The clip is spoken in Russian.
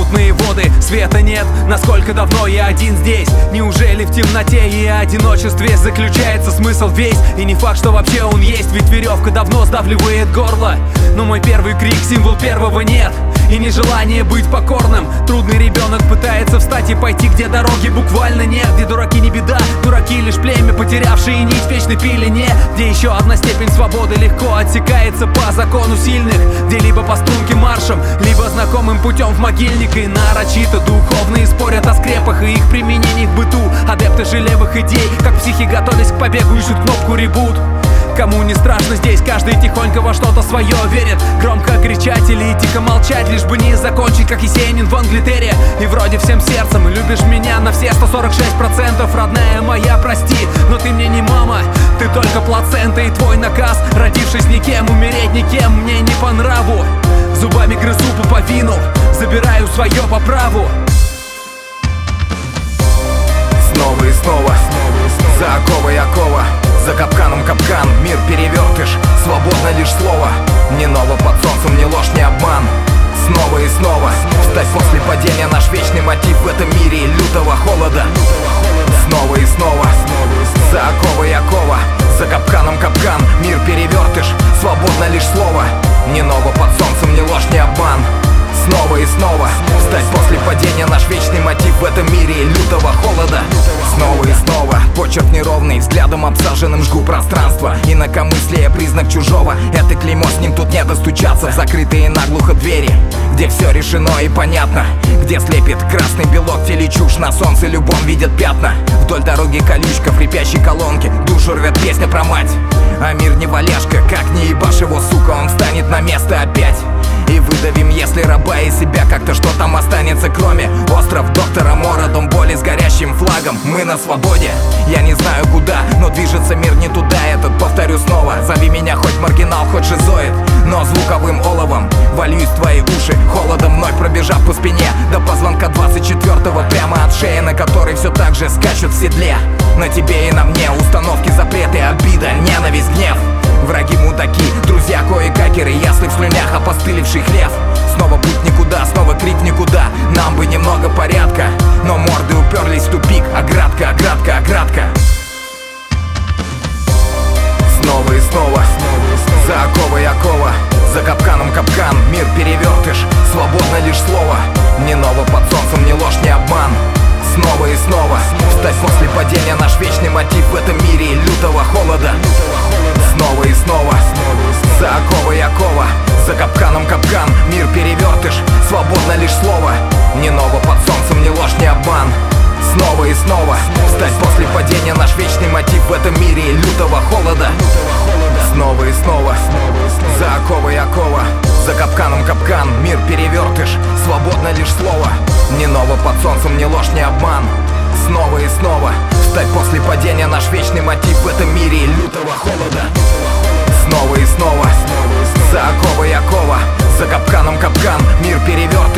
мутные воды, света нет. Насколько давно я один здесь? Неужели в темноте и одиночестве заключается смысл весь? И не факт, что вообще он есть, ведь веревка давно сдавливает горло. Но мой первый крик — символ первого нет. И нежелание быть покорным. Трудный ребенок пытается встать и пойти, где дороги буквально нет. Где дураки не беда, дураки лишь племя, потерявшие нить в вечной пелене. Где еще одна степень свободы легко отсекается по закону сильных. Где либо по струнке маршем, либо знакомым путем в могильник. И нарочито духовные спорят о скрепах и их применении в быту. Адепты же левых идей, как психи, готовясь к побегу, ищут кнопку ребут. Кому не страшно здесь, каждый тихонько во что-то свое верит. Громко кричать или тихо молчать, лишь бы не закончить, как Есенин в Англитере. И вроде всем сердцем любишь меня на все 146%. Родная моя, прости, но ты мне не мама, ты только плацента. И твой наказ, родившись никем, умереть никем, мне не по нраву. Зубами грызу пуповину, забираю свое по праву. Снова и снова, за оковой окова, за капканом капкан, мир перевертыш, свободно лишь слово. Не ново под солнцем, ни ложь, ни обман. Снова и снова, встать после падения, наш вечный мотив в этом мире лютого холода. Снова и снова, за оковой окова, за капканом капкан, мир перевертыш, свободно лишь слово. Не ново под солнцем, ни ложь, ни обман. Снова и снова, встать после падения, наш вечный мотив в этом мире лютого холода. Снова и снова, почерк неровный, взглядом обсаженным жгу пространство. Инакомыслие — признак чужого, это клеймо, с ним тут не достучаться. В закрытые наглухо двери, где все решено и понятно. Где слепит красный белок, теле чушь, на солнце любом видят пятна. Вдоль дороги колючка, в хрипящей колонке, душу рвет песня про мать. А мир не валяшка, как не ебашь его, сука, он встанет на место опять. И выдавим, если раба из себя как-то, что там останется, кроме остров доктора Мора, дом боли с горящим флагом. Мы на свободе, я не знаю куда, но движется мир не туда. Этот, повторю снова, зови меня хоть маргинал, хоть шизоид, но звуковым оловом вольюсь в твои уши, холодом вновь пробежав по спине до позвонка 24-го, прямо от шеи, на которой все так же скачут в седле. На тебе и на мне установки, запреты, обида, ненависть, гнев. Враги мудаки, друзья кое-какеры, ясли в слюнях, опостылевший хлев. Снова путь никуда, снова крик никуда, нам бы немного порядка. Но морды уперлись в тупик, оградка, оградка, оградка. Снова и снова, за оковой окова, за капканом капкан, мир перевертыш, свободно лишь слово. Не ново под солнцем, ни ложь, ни обман. Снова и снова, встать после падения, наш вечный мотив в этом мире лютого холода. Снова и снова, за оковой окова, за капканом капкан, мир перевертыш, свободно лишь слово. Не ново под солнцем, ни ложь, ни обман. Снова и снова, встать после падения, наш вечный мотив в этом мире лютого холода. Снова и снова, за оковой окова, за капканом капкан, мир перевертыш, свободно лишь слово. Не ново под солнцем, ни ложь, ни обман. Снова и снова, встать после падения, наш вечный мотив в этом мире лютого холода. Снова и снова, за оковой окова, за капканом капкан, мир перевертыш,